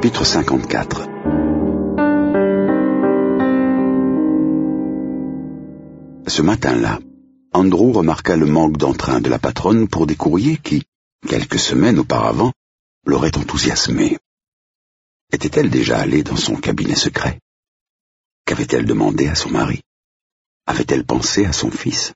Chapitre 54. Ce matin-là, Andrew remarqua le manque d'entrain de la patronne pour des courriers qui, quelques semaines auparavant, l'auraient enthousiasmé. Était-elle déjà allée dans son cabinet secret? Qu'avait-elle demandé à son mari? Avait-elle pensé à son fils?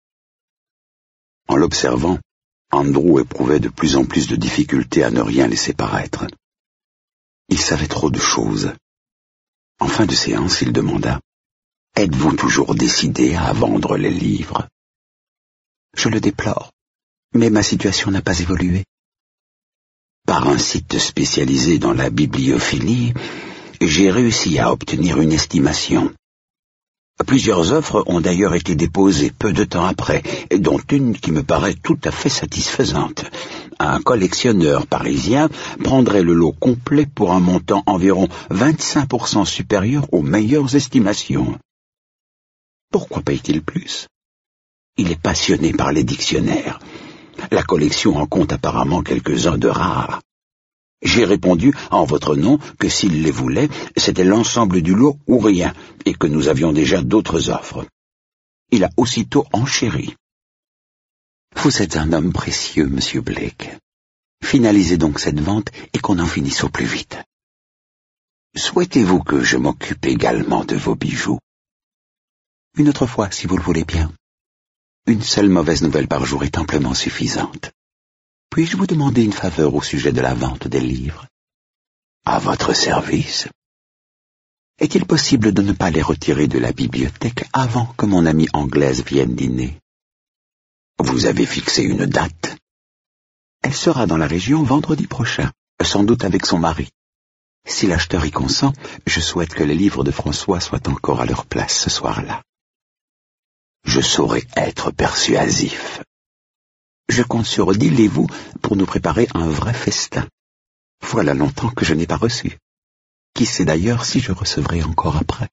En l'observant, Andrew éprouvait de plus en plus de difficultés à ne rien laisser paraître. Il savait trop de choses. En fin de séance, il demanda « Êtes-vous toujours décidé à vendre les livres ?»« Je le déplore, mais ma situation n'a pas évolué. Par un site spécialisé dans la bibliophilie, j'ai réussi à obtenir une estimation. Plusieurs offres ont d'ailleurs été déposées peu de temps après, dont une qui me paraît tout à fait satisfaisante. Un collectionneur parisien prendrait le lot complet pour un montant environ 25% supérieur aux meilleures estimations. Pourquoi paye-t-il plus? Il est passionné par les dictionnaires. La collection en compte apparemment quelques-uns de rares. J'ai répondu en votre nom que s'il les voulait, c'était l'ensemble du lot ou rien, et que nous avions déjà d'autres offres. Il a aussitôt enchéri. Vous êtes un homme précieux, monsieur Blake. Finalisez donc cette vente et qu'on en finisse au plus vite. Souhaitez-vous que je m'occupe également de vos bijoux? Une autre fois, si vous le voulez bien. Une seule mauvaise nouvelle par jour est amplement suffisante. Puis-je vous demander une faveur au sujet de la vente des livres? À votre service. Est-il possible de ne pas les retirer de la bibliothèque avant que mon amie anglaise vienne dîner? Vous avez fixé une date? Elle sera dans la région vendredi prochain, sans doute avec son mari. Si l'acheteur y consent, je souhaite que les livres de François soient encore à leur place ce soir-là. Je saurai être persuasif. Je compte sur Odile et vous pour nous préparer un vrai festin. Voilà longtemps que je n'ai pas reçu. Qui sait d'ailleurs si je recevrai encore après?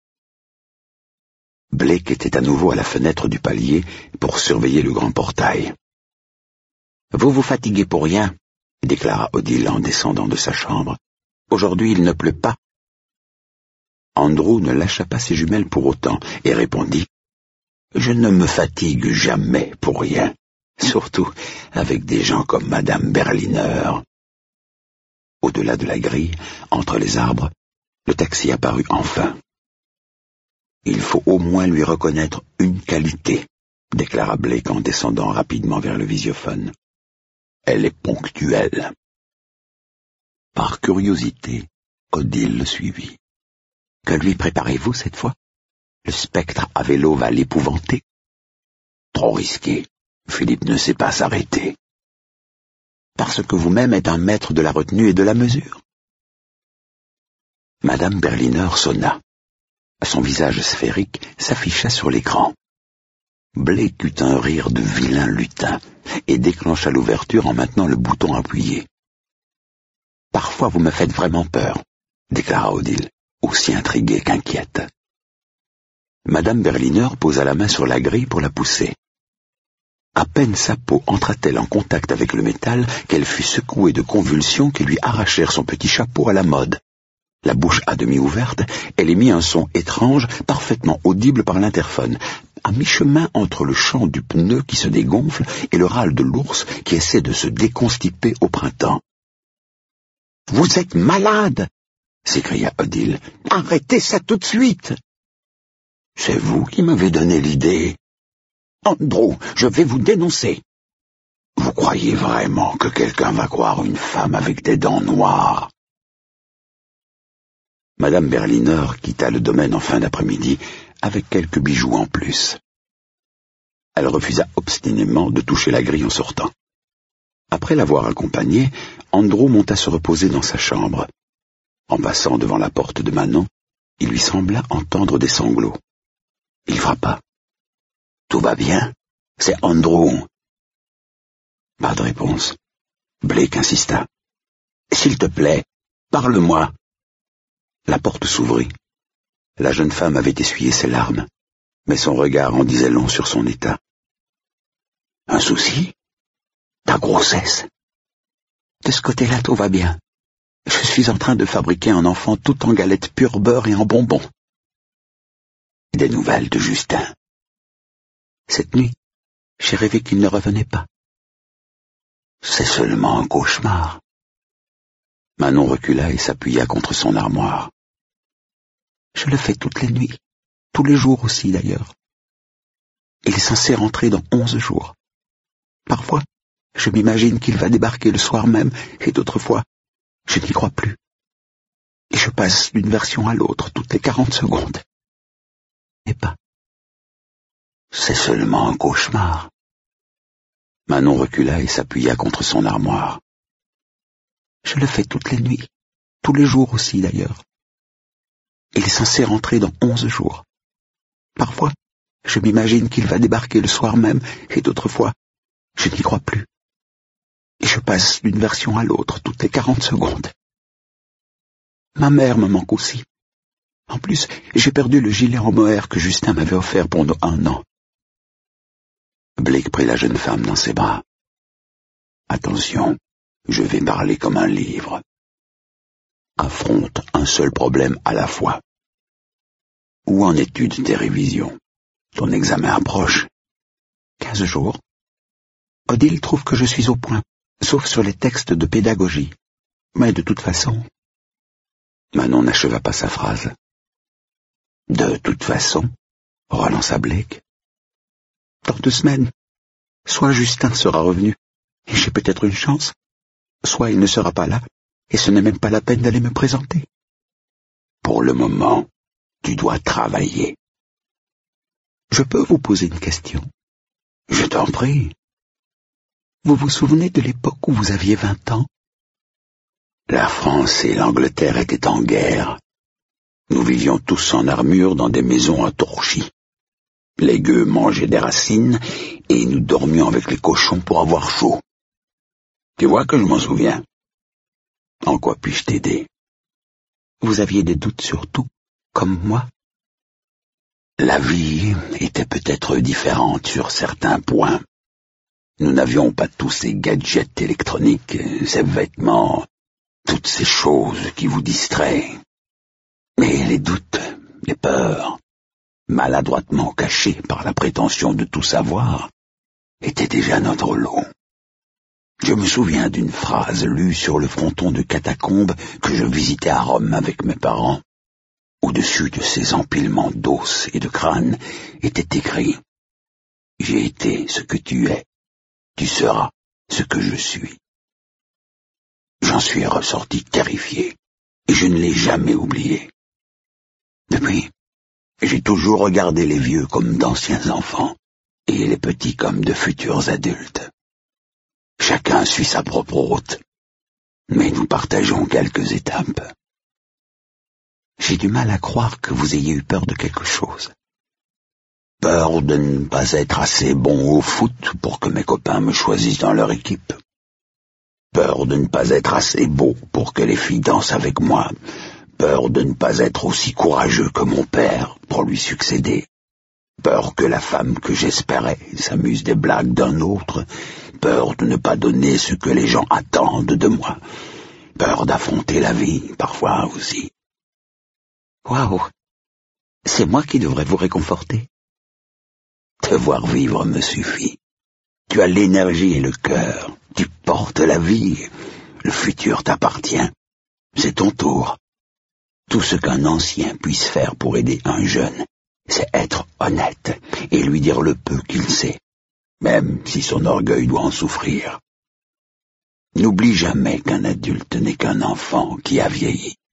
Blake était à nouveau à la fenêtre du palier pour surveiller le grand portail. « Vous vous fatiguez pour rien, » déclara Odile en descendant de sa chambre. « Aujourd'hui, il ne pleut pas. » Andrew ne lâcha pas ses jumelles pour autant et répondit « Je ne me fatigue jamais pour rien. Surtout avec des gens comme Madame Berliner. » Au-delà de la grille, entre les arbres, le taxi apparut enfin. « Il faut au moins lui reconnaître une qualité, » déclara Blake en descendant rapidement vers le visiophone. « Elle est ponctuelle. » Par curiosité, Odile le suivit. « Que lui préparez-vous cette fois? Le spectre à vélo va l'épouvanter. » Trop risqué. Philippe ne sait pas s'arrêter. Parce que vous-même êtes un maître de la retenue et de la mesure. Madame Berliner sonna. Son visage sphérique s'afficha sur l'écran. Blake eut un rire de vilain lutin et déclencha l'ouverture en maintenant le bouton appuyé. « Parfois vous me faites vraiment peur, » déclara Odile, aussi intriguée qu'inquiète. Madame Berliner posa la main sur la grille pour la pousser. À peine sa peau entra-t-elle en contact avec le métal qu'elle fut secouée de convulsions qui lui arrachèrent son petit chapeau à la mode. La bouche à demi ouverte, elle émit un son étrange, parfaitement audible par l'interphone, à mi-chemin entre le chant du pneu qui se dégonfle et le râle de l'ours qui essaie de se déconstiper au printemps. « Vous êtes malade !» s'écria Odile. « Arrêtez ça tout de suite !»« C'est vous qui m'avez donné l'idée. » Andrew, je vais vous dénoncer. Vous croyez vraiment que quelqu'un va croire une femme avec des dents noires? Madame Berliner quitta le domaine en fin d'après-midi avec quelques bijoux en plus. Elle refusa obstinément de toucher la grille en sortant. Après l'avoir accompagnée, Andrew monta se reposer dans sa chambre. En passant devant la porte de Manon, il lui sembla entendre des sanglots. Il frappa. Tout va bien? C'est Andrew. Pas de réponse. Blake insista. S'il te plaît, parle-moi. La porte s'ouvrit. La jeune femme avait essuyé ses larmes, mais son regard en disait long sur son état. Un souci? Ta grossesse? De ce côté-là, tout va bien. Je suis en train de fabriquer un enfant tout en galettes pur beurre et en bonbons. Des nouvelles de Justin. Cette nuit, j'ai rêvé qu'il ne revenait pas. C'est seulement un cauchemar. Manon recula et s'appuya contre son armoire. Je le fais toutes les nuits, tous les jours aussi d'ailleurs. Il est censé rentrer dans 11 jours. Parfois, je m'imagine qu'il va débarquer le soir même, et d'autres fois, je n'y crois plus. Et je passe d'une version à l'autre toutes les 40 secondes. Et pas. C'est seulement un cauchemar. Manon recula et s'appuya contre son armoire. Je le fais toutes les nuits, tous les jours aussi d'ailleurs. Il est censé rentrer dans 11 jours. Parfois, je m'imagine qu'il va débarquer le soir même, et d'autres fois, je n'y crois plus. Et je passe d'une version à l'autre toutes les 40 secondes. Ma mère me manque aussi. En plus, j'ai perdu le gilet en mohair que Justin m'avait offert pour nos 1 an. Blake prit la jeune femme dans ses bras. Attention, je vais parler comme un livre. Affronte un seul problème à la fois. Où en es-tu de tes révisions? Ton examen approche. 15 jours. Odile trouve que je suis au point, sauf sur les textes de pédagogie. Mais de toute façon... Manon n'acheva pas sa phrase. De toute façon, relança Blake. Dans 2 semaines, soit Justin sera revenu, et j'ai peut-être une chance, soit il ne sera pas là, et ce n'est même pas la peine d'aller me présenter. Pour le moment, tu dois travailler. Je peux vous poser une question? Je t'en prie. Vous vous souvenez de l'époque où vous aviez 20 ans? La France et l'Angleterre étaient en guerre. Nous vivions tous en armure dans des maisons à torchis. Les gueux mangeaient des racines et nous dormions avec les cochons pour avoir chaud. Tu vois que je m'en souviens. En quoi puis-je t'aider? Vous aviez des doutes sur tout, comme moi? La vie était peut-être différente sur certains points. Nous n'avions pas tous ces gadgets électroniques, ces vêtements, toutes ces choses qui vous distraient. Mais les doutes, les peurs, maladroitement cachés par la prétention de tout savoir, étaient déjà notre lot. Je me souviens d'une phrase lue sur le fronton de catacombes que je visitais à Rome avec mes parents. Au-dessus de ces empilements d'os et de crânes était écrit « J'ai été ce que tu es, tu seras ce que je suis ». J'en suis ressorti terrifié, et je ne l'ai jamais oublié. Depuis, j'ai toujours regardé les vieux comme d'anciens enfants, et les petits comme de futurs adultes. Chacun suit sa propre route, mais nous partageons quelques étapes. J'ai du mal à croire que vous ayez eu peur de quelque chose. Peur de ne pas être assez bon au foot pour que mes copains me choisissent dans leur équipe. Peur de ne pas être assez beau pour que les filles dansent avec moi. Peur de ne pas être aussi courageux que mon père pour lui succéder. Peur que la femme que j'espérais s'amuse des blagues d'un autre. Peur de ne pas donner ce que les gens attendent de moi. Peur d'affronter la vie, parfois aussi. Waouh! C'est moi qui devrais vous réconforter. Te voir vivre me suffit. Tu as l'énergie et le cœur. Tu portes la vie. Le futur t'appartient. C'est ton tour. Tout ce qu'un ancien puisse faire pour aider un jeune, c'est être honnête et lui dire le peu qu'il sait, même si son orgueil doit en souffrir. N'oublie jamais qu'un adulte n'est qu'un enfant qui a vieilli.